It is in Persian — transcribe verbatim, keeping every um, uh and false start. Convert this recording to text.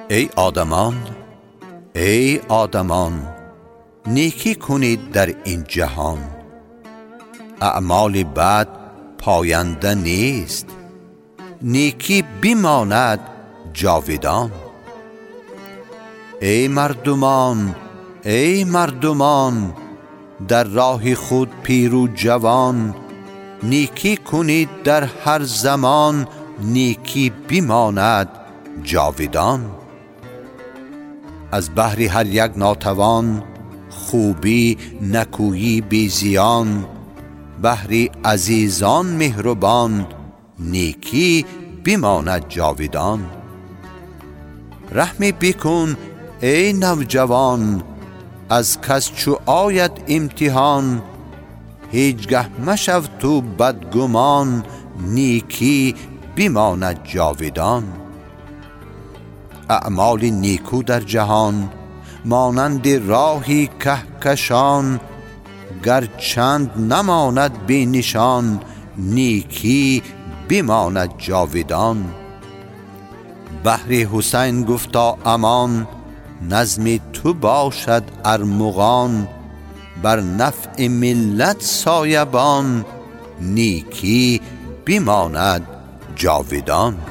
ای آدمان ای آدمان نیکی کنید در این جهان، اعمال بد پاینده نیست، نیکی بماند جاودان. ای مردمان ای مردمان در راه خود پیر و جوان، نیکی کنید در هر زمان، نیکی بماند جاودان. از بهر هر یک ناتوان خوبی نکویی بی زیان، بهر عزیزان مهربان نیکی بماند جاودان. رحمی بکن ای نوجوان از کس چو آید امتحان، هیچگه مشو تو بدگمان نیکی بماند جاودان. اعمال نیکو در جهان مانند راهی کهکشان، گرچند نماند بی نشان نیکی بماند جاودان. بهر حسین گفتا امان نظم تو باشد ارمغان، بر نفع ملت سایبان نیکی بماند جاودان.